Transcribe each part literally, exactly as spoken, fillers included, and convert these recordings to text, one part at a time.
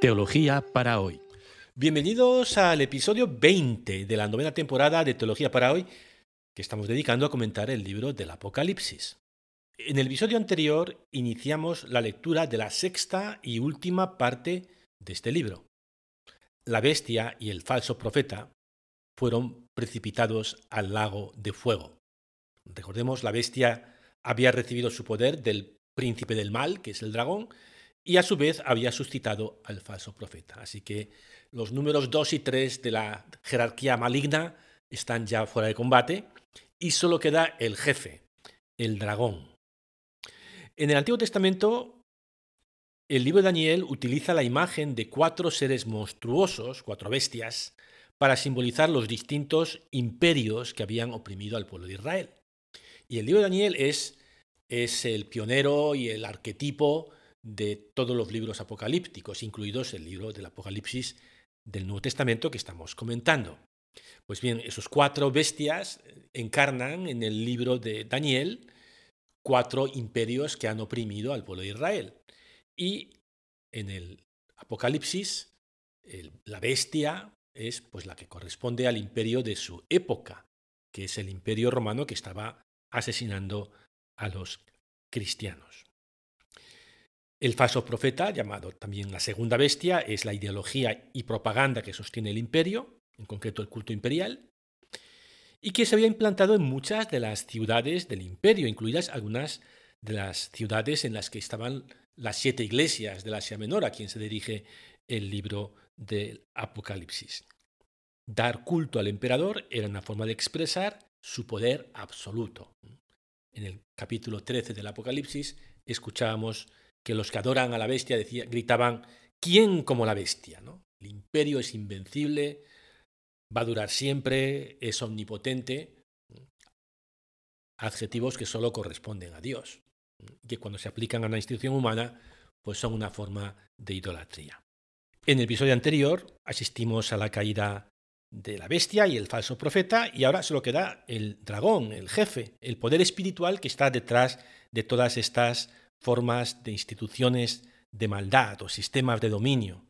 Teología para hoy. Bienvenidos al episodio veinte de la novena temporada de Teología para hoy, que estamos dedicando a comentar el libro del Apocalipsis. En el episodio anterior iniciamos la lectura de la sexta y última parte de este libro. La bestia y el falso profeta fueron precipitados al lago de fuego. Recordemos, la bestia había recibido su poder del príncipe del mal, que es el dragón, y a su vez había suscitado al falso profeta. Así que los números dos y tres de la jerarquía maligna están ya fuera de combate y solo queda el jefe, el dragón. En el Antiguo Testamento, el libro de Daniel utiliza la imagen de cuatro seres monstruosos, cuatro bestias, para simbolizar los distintos imperios que habían oprimido al pueblo de Israel. Y el libro de Daniel es, es el pionero y el arquetipo de todos los libros apocalípticos, incluidos el libro del Apocalipsis del Nuevo Testamento que estamos comentando. Pues bien, esos cuatro bestias encarnan en el libro de Daniel cuatro imperios que han oprimido al pueblo de Israel. Y en el Apocalipsis, el, la bestia es pues la que corresponde al imperio de su época, que es el imperio romano que estaba asesinando a los cristianos. El falso profeta, llamado también la segunda bestia, es la ideología y propaganda que sostiene el imperio, en concreto el culto imperial, y que se había implantado en muchas de las ciudades del imperio, incluidas algunas de las ciudades en las que estaban las siete iglesias de la Asia Menor, a quien se dirige el libro del Apocalipsis. Dar culto al emperador era una forma de expresar su poder absoluto. En el capítulo trece del Apocalipsis escuchábamos que los que adoran a la bestia decía, gritaban, ¿quién como la bestia? ¿No? El imperio es invencible, va a durar siempre, es omnipotente, adjetivos que solo corresponden a Dios, que cuando se aplican a una institución humana, pues son una forma de idolatría. En el episodio anterior asistimos a la caída de la bestia y el falso profeta, y ahora solo queda el dragón, el jefe, el poder espiritual que está detrás de todas estas formas de instituciones de maldad o sistemas de dominio.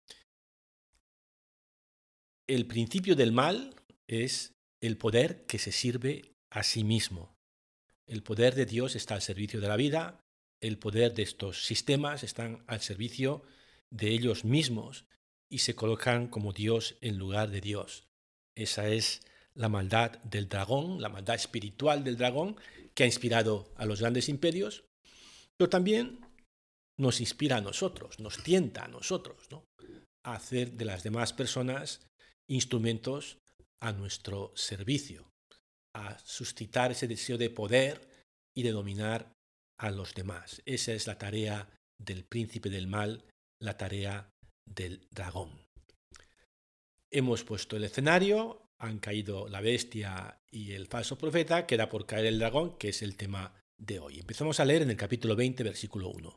El principio del mal es el poder que se sirve a sí mismo. El poder de Dios está al servicio de la vida, el poder de estos sistemas están al servicio de ellos mismos y se colocan como Dios en lugar de Dios. Esa es la maldad del dragón, la maldad espiritual del dragón que ha inspirado a los grandes imperios, pero también nos inspira a nosotros, nos tienta a nosotros, ¿no? a hacer de las demás personas instrumentos a nuestro servicio, a suscitar ese deseo de poder y de dominar a los demás. Esa es la tarea del príncipe del mal, la tarea del dragón. Hemos puesto el escenario, han caído la bestia y el falso profeta, queda por caer el dragón, que es el tema de hoy. Empezamos a leer en el capítulo veinte, versículo uno.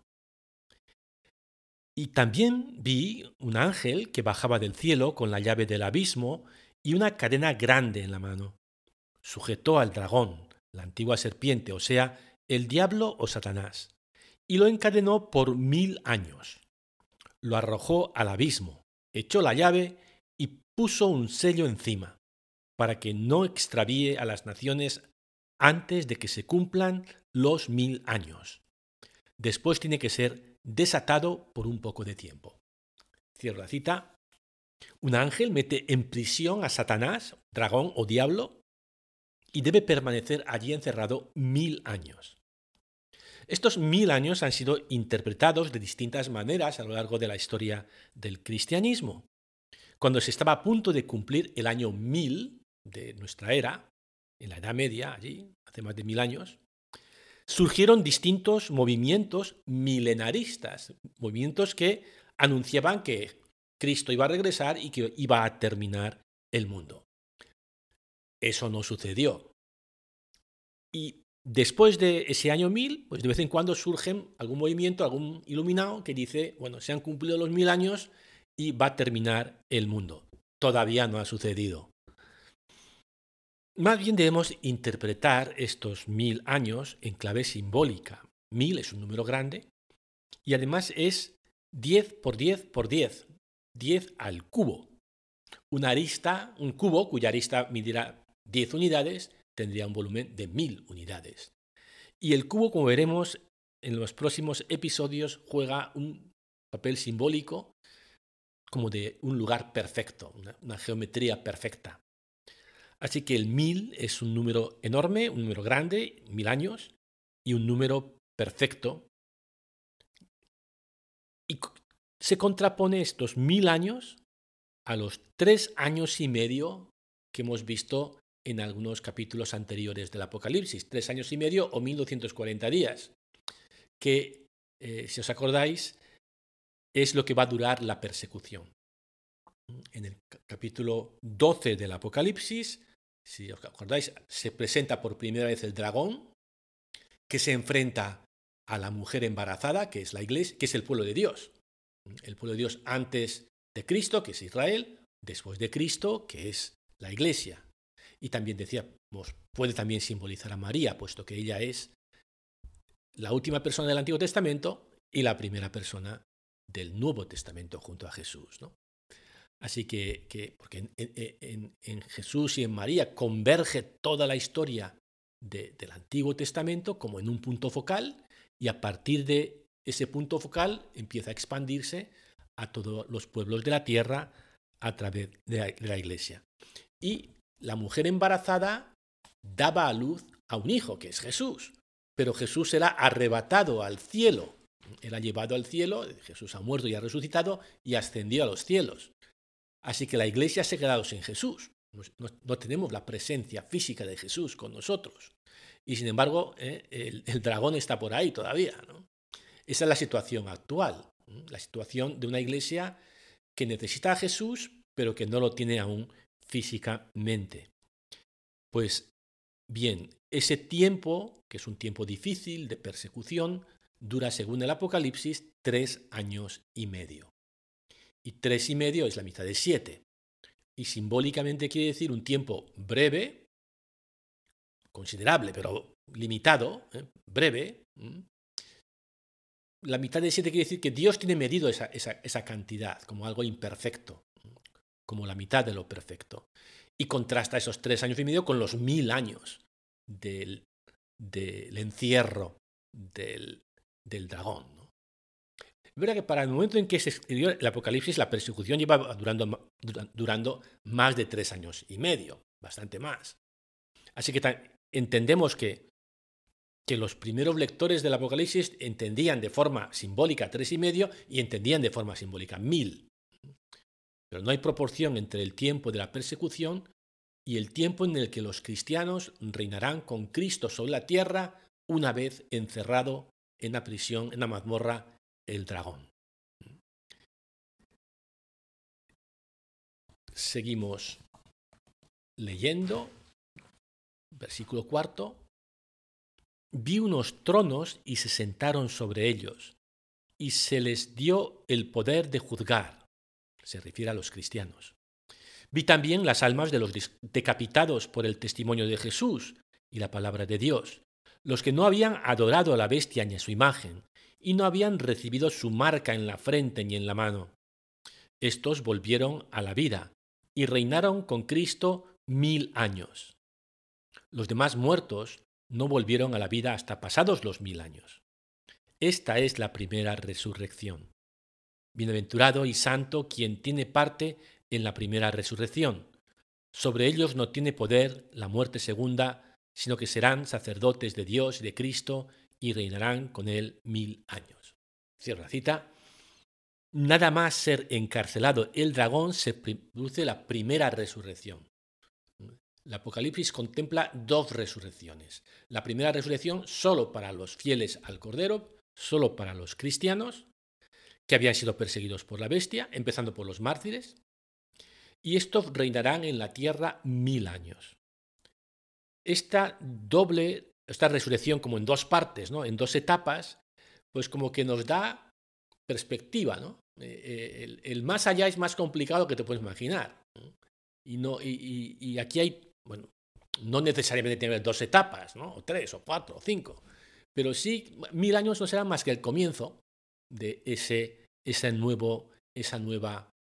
Y también vi un ángel que bajaba del cielo con la llave del abismo y una cadena grande en la mano. Sujetó al dragón, la antigua serpiente, o sea, el diablo o Satanás, y lo encadenó por mil años. Lo arrojó al abismo, echó la llave y puso un sello encima, para que no extravíe a las naciones antes de que se cumplan los mil años. Después tiene que ser desatado por un poco de tiempo. Cierro la cita. Un ángel mete en prisión a Satanás, dragón o diablo, y debe permanecer allí encerrado mil años. Estos mil años han sido interpretados de distintas maneras a lo largo de la historia del cristianismo. Cuando se estaba a punto de cumplir el año mil de nuestra era, en la Edad Media, allí, hace más de mil años, surgieron distintos movimientos milenaristas, movimientos que anunciaban que Cristo iba a regresar y que iba a terminar el mundo. Eso no sucedió. Y después de ese año mil, pues de vez en cuando surgen algún movimiento, algún iluminado que dice, bueno, se han cumplido los mil años y va a terminar el mundo. Todavía no ha sucedido. Más bien debemos interpretar estos mil años en clave simbólica. Mil es un número grande y además es diez por diez por diez. diez al cubo. Una arista, un cubo cuya arista midirá diez unidades, tendría un volumen de mil unidades. Y el cubo, como veremos en los próximos episodios, juega un papel simbólico como de un lugar perfecto, una, una geometría perfecta. Así que el mil es un número enorme, un número grande, mil años, y un número perfecto. Y se contrapone estos mil años a los tres años y medio que hemos visto en algunos capítulos anteriores del Apocalipsis, tres años y medio o mil doscientos cuarenta días, que, eh, si os acordáis, es lo que va a durar la persecución. En el capítulo doce del Apocalipsis, si os acordáis, se presenta por primera vez el dragón, que se enfrenta a la mujer embarazada, que es la iglesia, que es el pueblo de Dios. El pueblo de Dios antes de Cristo, que es Israel, después de Cristo, que es la iglesia. Y también decíamos, puede también simbolizar a María, puesto que ella es la última persona del Antiguo Testamento y la primera persona del Nuevo Testamento junto a Jesús, ¿no? Así que, que porque en, en, en Jesús y en María converge toda la historia de, del Antiguo Testamento como en un punto focal, y a partir de ese punto focal empieza a expandirse a todos los pueblos de la tierra a través de la, de la Iglesia. Y la mujer embarazada daba a luz a un hijo, que es Jesús, pero Jesús era arrebatado al cielo, era llevado al cielo, Jesús ha muerto y ha resucitado y ascendió a los cielos. Así que la Iglesia se ha quedado sin Jesús. No, no, no tenemos la presencia física de Jesús con nosotros. Y sin embargo, eh, el, el dragón está por ahí todavía, ¿no? Esa es la situación actual, ¿no? La situación de una Iglesia que necesita a Jesús, pero que no lo tiene aún físicamente. Pues bien, ese tiempo, que es un tiempo difícil de persecución, dura, según el Apocalipsis, tres años y medio. Y tres y medio es la mitad de siete. Y simbólicamente quiere decir un tiempo breve, considerable, pero limitado, ¿eh? breve. ¿eh? La mitad de siete quiere decir que Dios tiene medido esa, esa, esa cantidad como algo imperfecto, ¿eh? como la mitad de lo perfecto. Y contrasta esos tres años y medio con los mil años del, del encierro del, del dragón, ¿no? Es verdad que para el momento en que se escribió el Apocalipsis, la persecución lleva durando, durando más de tres años y medio, bastante más. Así que entendemos que, que los primeros lectores del Apocalipsis entendían de forma simbólica tres y medio y entendían de forma simbólica mil. Pero no hay proporción entre el tiempo de la persecución y el tiempo en el que los cristianos reinarán con Cristo sobre la tierra una vez encerrado en la prisión, en la mazmorra, el dragón. Seguimos leyendo, versículo cuarto. Vi unos tronos y se sentaron sobre ellos, y se les dio el poder de juzgar. Se refiere a los cristianos. Vi también las almas de los decapitados por el testimonio de Jesús y la palabra de Dios, los que no habían adorado a la bestia ni a su imagen, y no habían recibido su marca en la frente ni en la mano. Estos volvieron a la vida y reinaron con Cristo mil años. Los demás muertos no volvieron a la vida hasta pasados los mil años. Esta es la primera resurrección. Bienaventurado y santo quien tiene parte en la primera resurrección. Sobre ellos no tiene poder la muerte segunda, sino que serán sacerdotes de Dios y de Cristo y reinarán con él mil años. Cierro la cita. Nada más ser encarcelado el dragón se produce la primera resurrección. El Apocalipsis contempla dos resurrecciones. La primera resurrección solo para los fieles al Cordero, solo para los cristianos, que habían sido perseguidos por la bestia, empezando por los mártires, y estos reinarán en la tierra mil años. Esta doble, esta resurrección como en dos partes, ¿no? En dos etapas, pues como que nos da perspectiva, ¿no? Eh, el, el más allá es más complicado que te puedes imaginar, ¿no? Y, no, y, y, y aquí hay, bueno, no necesariamente tener dos etapas, ¿no? O tres, o cuatro, o cinco, pero sí, mil años no será más que el comienzo de ese, ese nuevo, esa nueva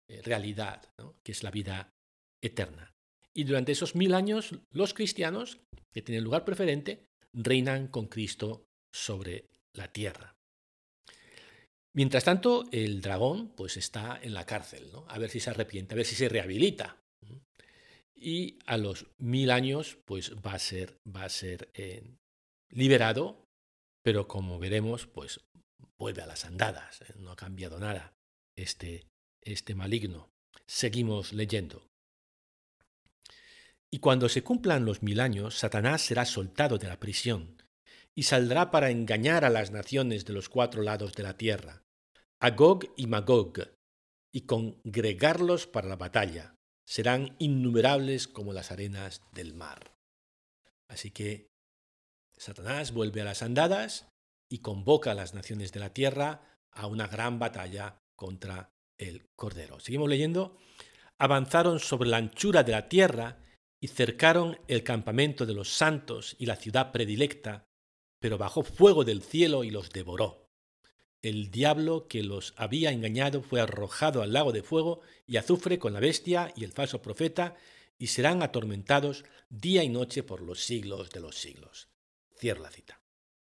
eh, realidad, ¿no? Que es la vida eterna. Y durante esos mil años, los cristianos, que tienen lugar preferente, reinan con Cristo sobre la tierra. Mientras tanto, el dragón pues está en la cárcel, ¿no? A ver si se arrepiente, a ver si se rehabilita. Y a los mil años pues va a ser, va a ser eh, liberado, pero como veremos, pues vuelve a las andadas. ¿eh? No ha cambiado nada este, este maligno. Seguimos leyendo. Y cuando se cumplan los mil años, Satanás será soltado de la prisión y saldrá para engañar a las naciones de los cuatro lados de la tierra, a Gog y Magog, y congregarlos para la batalla. Serán innumerables como las arenas del mar. Así que Satanás vuelve a las andadas y convoca a las naciones de la tierra a una gran batalla contra el Cordero. Seguimos leyendo. Avanzaron sobre la anchura de la tierra y cercaron el campamento de los santos y la ciudad predilecta, pero bajó fuego del cielo y los devoró. El diablo que los había engañado fue arrojado al lago de fuego y azufre con la bestia y el falso profeta, y serán atormentados día y noche por los siglos de los siglos. Cierro la cita.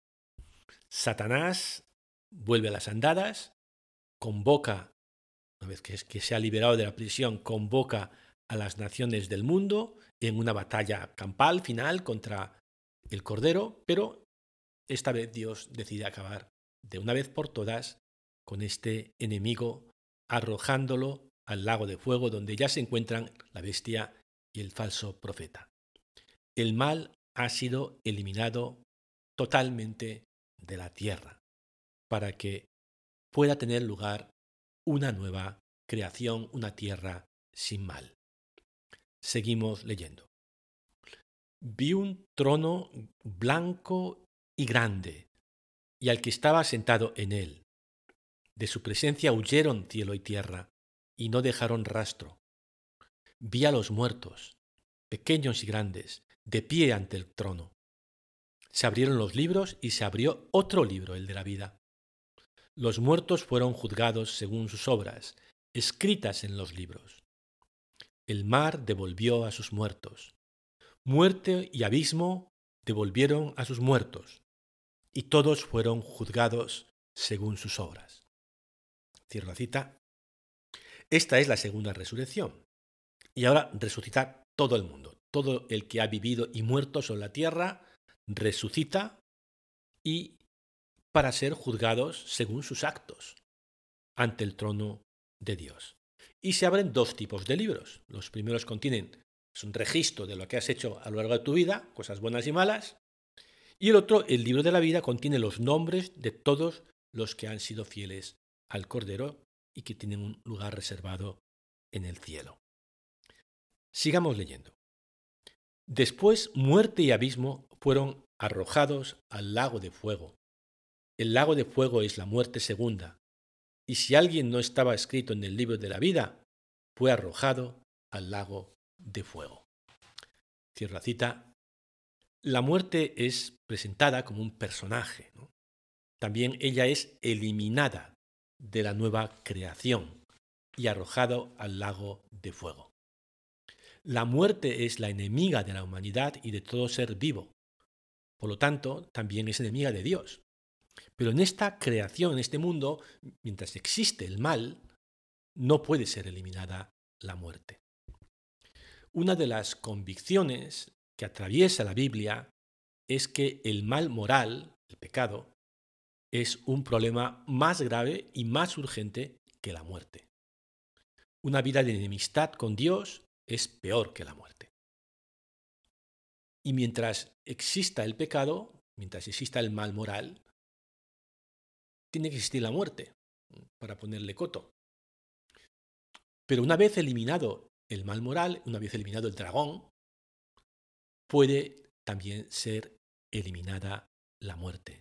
Satanás vuelve a las andadas, convoca, una vez que, que se ha liberado de la prisión, convoca a las naciones del mundo en una batalla campal final contra el Cordero, pero esta vez Dios decide acabar de una vez por todas con este enemigo, arrojándolo al lago de fuego donde ya se encuentran la bestia y el falso profeta. El mal ha sido eliminado totalmente de la tierra para que pueda tener lugar una nueva creación, una tierra sin mal. Seguimos leyendo. Vi un trono blanco y grande, y al que estaba sentado en él. De su presencia huyeron cielo y tierra, y no dejaron rastro. Vi a los muertos, pequeños y grandes, de pie ante el trono. Se abrieron los libros y se abrió otro libro, el de la vida. Los muertos fueron juzgados según sus obras, escritas en los libros. El mar devolvió a sus muertos. Muerte y abismo devolvieron a sus muertos, y todos fueron juzgados según sus obras. Cierro la cita. Esta es la segunda resurrección. Y ahora resucita todo el mundo. Todo el que ha vivido y muerto sobre la tierra resucita y para ser juzgados según sus actos ante el trono de Dios. Y se abren dos tipos de libros. Los primeros contienen es un registro de lo que has hecho a lo largo de tu vida, cosas buenas y malas. Y el otro, el libro de la vida, contiene los nombres de todos los que han sido fieles al Cordero y que tienen un lugar reservado en el cielo. Sigamos leyendo. Después, muerte y abismo fueron arrojados al lago de fuego. El lago de fuego es la muerte segunda, y si alguien no estaba escrito en el libro de la vida, fue arrojado al lago de fuego. Cierro la cita. La muerte es presentada como un personaje, ¿no? También ella es eliminada de la nueva creación y arrojado al lago de fuego. La muerte es la enemiga de la humanidad y de todo ser vivo. Por lo tanto, también es enemiga de Dios. Pero en esta creación, en este mundo, mientras existe el mal, no puede ser eliminada la muerte. Una de las convicciones que atraviesa la Biblia es que el mal moral, el pecado, es un problema más grave y más urgente que la muerte. Una vida de enemistad con Dios es peor que la muerte. Y mientras exista el pecado, mientras exista el mal moral, tiene que existir la muerte para ponerle coto. Pero una vez eliminado el mal moral, una vez eliminado el dragón, puede también ser eliminada la muerte.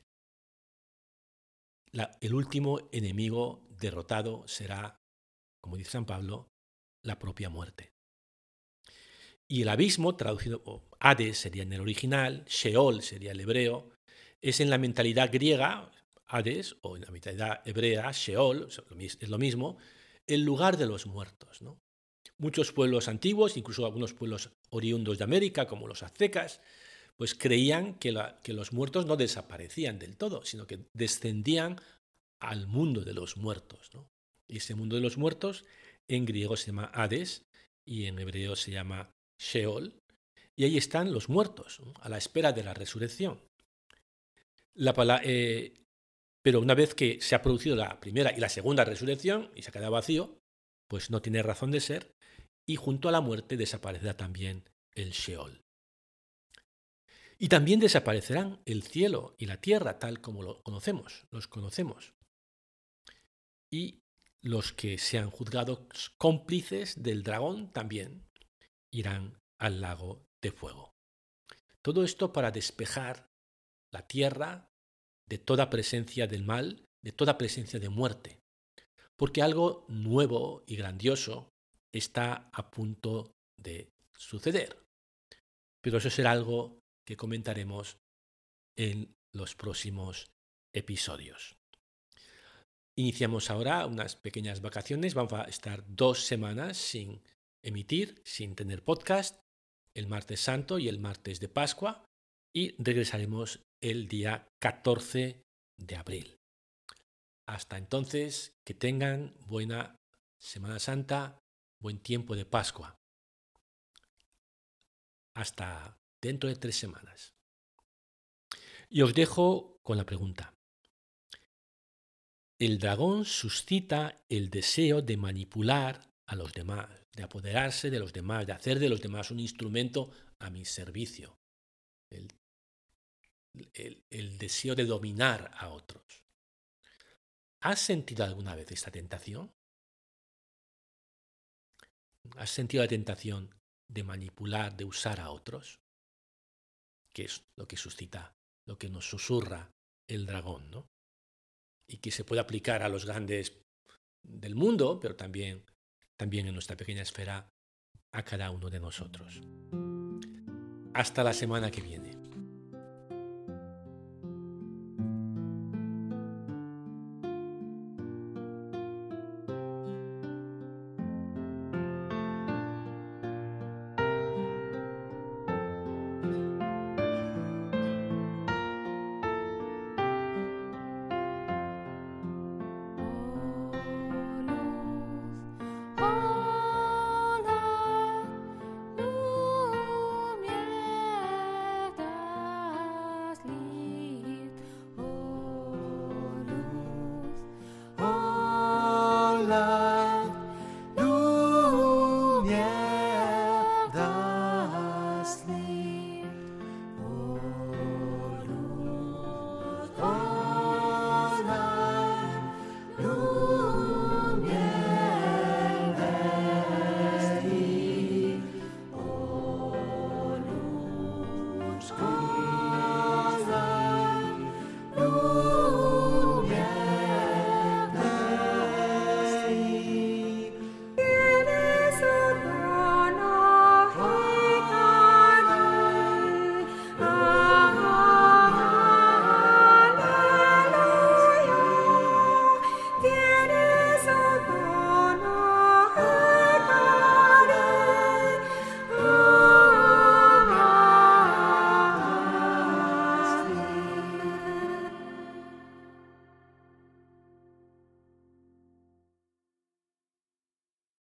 La, el último enemigo derrotado será, como dice San Pablo, la propia muerte. Y el abismo, traducido, o Hades sería en el original, Sheol sería el hebreo, es en la mentalidad griega, Hades, o en la mentalidad hebrea, Sheol, es lo mismo, el lugar de los muertos, ¿no? Muchos pueblos antiguos, incluso algunos pueblos oriundos de América, como los aztecas, pues creían que, la, que los muertos no desaparecían del todo, sino que descendían al mundo de los muertos, ¿no? Y ese mundo de los muertos en griego se llama Hades y en hebreo se llama Sheol, y ahí están los muertos, ¿no?, a la espera de la resurrección. La, eh, pero una vez que se ha producido la primera y la segunda resurrección y se ha quedado vacío, pues no tiene razón de ser, y junto a la muerte desaparecerá también el Sheol. Y también desaparecerán el cielo y la tierra tal como lo conocemos, los conocemos. Y los que sean juzgados cómplices del dragón también irán al lago de fuego. Todo esto para despejar la tierra de toda presencia del mal, de toda presencia de muerte, porque algo nuevo y grandioso está a punto de suceder. Pero eso será algo que comentaremos en los próximos episodios. Iniciamos ahora unas pequeñas vacaciones, vamos a estar dos semanas sin emitir, sin tener podcast, el martes santo y el martes de Pascua, y regresaremos el día catorce de abril. Hasta entonces, que tengan buena Semana Santa, buen tiempo de Pascua. Hasta dentro de tres semanas. Y os dejo con la pregunta. El dragón suscita el deseo de manipular a los demás, de apoderarse de los demás, de hacer de los demás un instrumento a mi servicio. El, el, el deseo de dominar a otros. ¿Has sentido alguna vez esta tentación? ¿Has sentido la tentación de manipular, de usar a otros? Que es lo que suscita, lo que nos susurra el dragón, ¿no? Y que se puede aplicar a los grandes del mundo, pero también, también en nuestra pequeña esfera a cada uno de nosotros. Hasta la semana que viene.